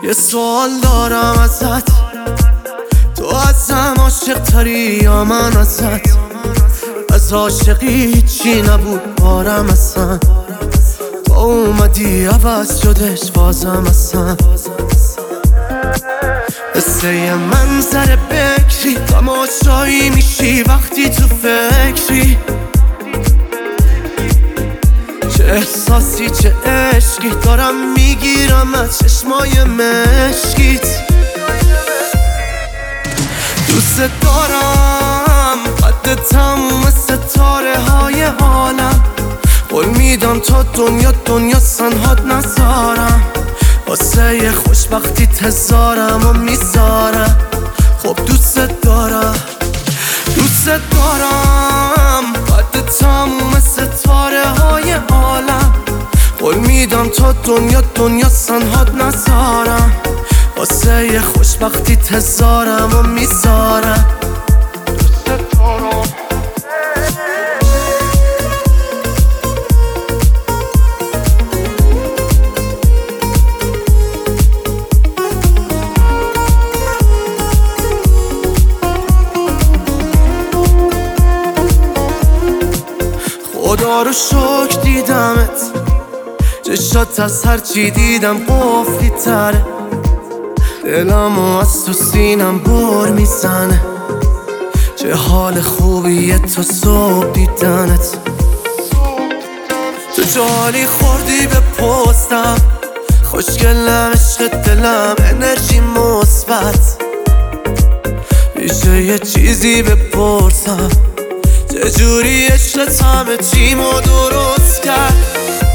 یه سوال دارم ازت، تو ازم عاشق تری یا من ازت؟ از عاشقی هیچی نبود بارم اصلا، تو اومدی عوض شدش بازم اصلا. قصه یه منظر بکری، تماشایی میشی وقتی تو فکری، چه احساسی چه عشقی دارم میگیرم از چشمای مشکیت. دوست دارم قد تموم ستاره های عالم، قول میدم تا دنیا سنهات نذارم، واسه یه خوشبختی تزارم و میذارم. خب دوست دارم قد تموم ستاره های عالم، قول میدم تا دنیا سنهات نذارم، واسه یه خوشبختی تزارم و میذارم. خدا رو شکر دیدمت، چشات از هرچی دیدم قفلی تره، دلمو از تو سینم بر میزنه، چه حال خوبیه تا صبح دیدنت. تو جالی خوردی به پستم، خوشگلم عشق دلم انرژی مثبت، میشه یه چیزی بپرسم، چجوری عشقت همه چیمو درست کرد؟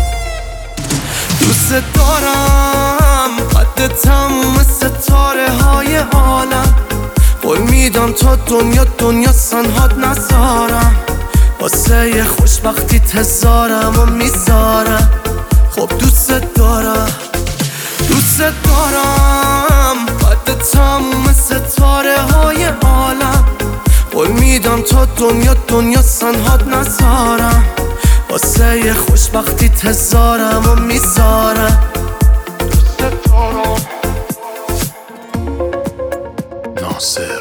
دوست دارم قد تموم ستاره های عالم، قول میدم تا دنیا سنهات نذارم، واسه یه خوشبختی تزارم و میذارم. خب دوست دارم قد تموم ستاره های عالم، قول میدم تا دنیا سنهات نذارم، واسه یه خوشبختی تزارم و میذارم. ناصر